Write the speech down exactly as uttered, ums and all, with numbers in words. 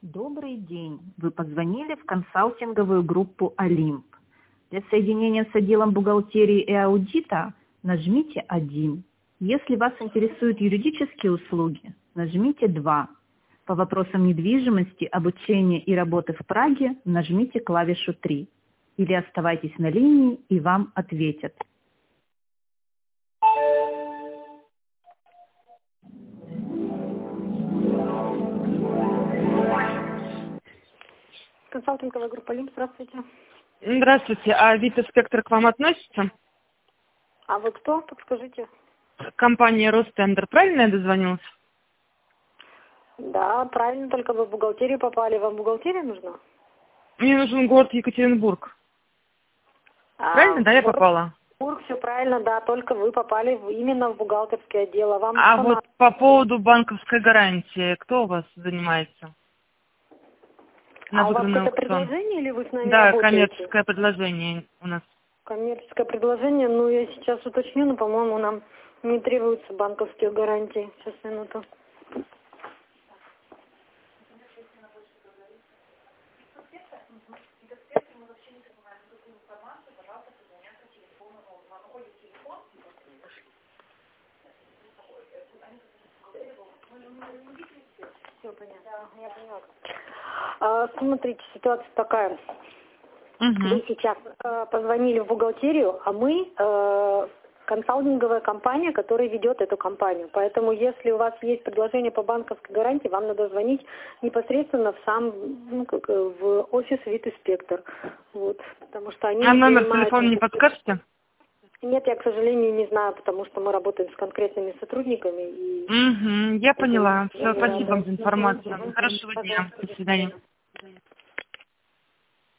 Добрый день. Вы позвонили в консалтинговую группу «Олимп». Для соединения с отделом бухгалтерии и аудита нажмите один. Если вас интересуют юридические услуги, нажмите два. По вопросам недвижимости, обучения и работы в Праге нажмите клавишу три. Или оставайтесь на линии, и вам ответят. Консалтинговая группа «Олимп», здравствуйте. Здравствуйте. А Вита-спектр к вам относится? А вы кто? Подскажите. Компания Ростендер. Правильно я дозвонилась? Да, правильно, только вы в бухгалтерию попали. Вам бухгалтерия нужна? Мне нужен город Екатеринбург. А, Правильно, да, я город попала? Екатеринбург, все правильно, да, только вы попали в- именно в бухгалтерский отдел. А вам А что вот надо? по поводу банковской гарантии, кто у вас занимается? На А у вас выигранный какое-то аукцион. предложение или вы с нами Да, работаете? коммерческое предложение у нас. Коммерческое предложение, ну, я сейчас уточню, но, по-моему, нам не требуются банковские гарантии. Сейчас, минуту. Все понятно, я поняла. А, смотрите, ситуация такая. Угу. Вы сейчас э, позвонили в бухгалтерию, а мы э, консалтинговая компания, которая ведет эту компанию. Поэтому, если у вас есть предложение по банковской гарантии, вам надо звонить непосредственно в сам, ну, как, э, в офис Вита-спектр. Вот, потому что они А номер занимаются- телефона не подскажете? Нет, я, к сожалению, не знаю, потому что мы работаем с конкретными сотрудниками. И... Угу, я поняла. Все, Да, спасибо да. вам за информацию. Мгм. Хорошего дня. Пожалуйста. До свидания.